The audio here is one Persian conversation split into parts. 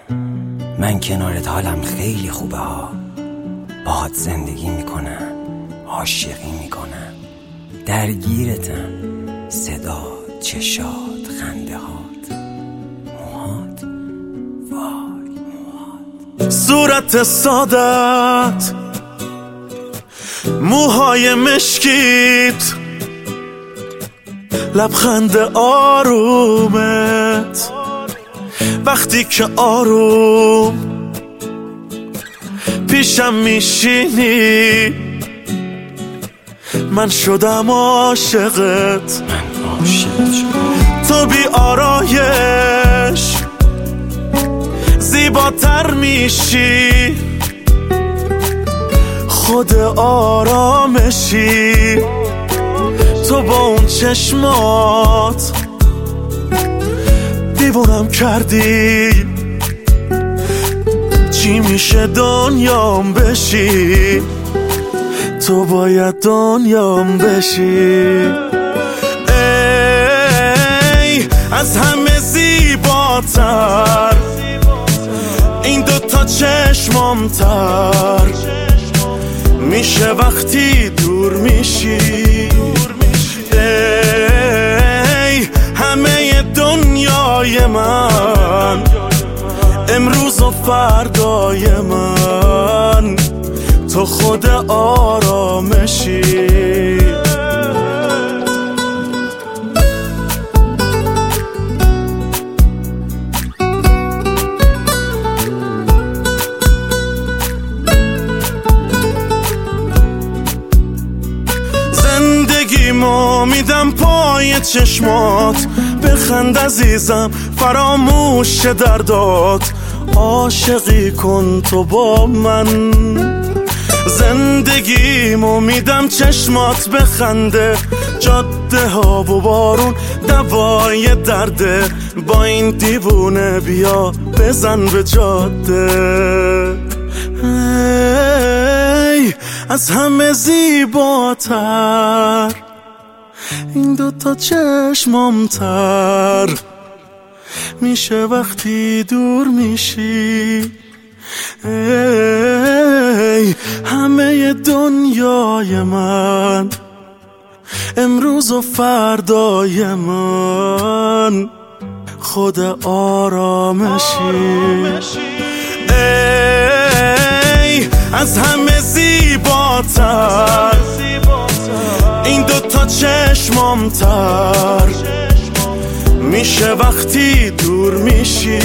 من کنارت حالم خیلی خوبه ها. باهات زندگی میکنم، عاشقی میکنم، درگیرتم. صدا، چشات، خنده هات، موهات، وای موهات. صورت سادت، موهای مشکیت، لبخند آرومت، وقتی که آروم پیشم میشینی من شدم عاشقت. تو بی آرایش زیباتر میشی، خود آرامشی. تو با اون چشمات دیوونم کردی، چی میشه دنیام بشی، تو باید دنیام بشی. ای از همه زیباتر این دوتا چشمام تر میشه وقتی دور میشی. ای همه دنیای من، امروز و فردای من، تو خود آرامشی. زندگیمو میدم پای چشمات، بخند عزیزم فراموش دردات، عاشقی کن تو با من. زندگیمو میدم چشمات بخنده، جاده ها و بارون دوای درده، با این دیوونه بیا بزن به جاده. ای از همه زیباتر این دوتا چشمام تر میشه وقتی دور میشی. ای همه دنیای من، امروز و فردای من، خود آرامشی. ای از همه زیباتر این دوتا چشمام تر میشه وقتی دور میشی.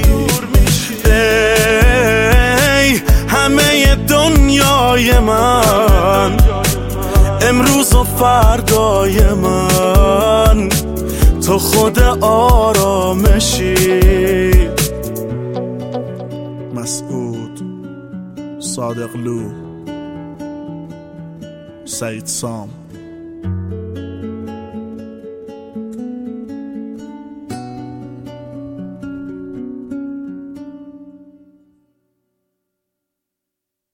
ای همه دنیای من، امروز و فردای من، تو خود آرامشی. مسعود صادقلو، سعید سام.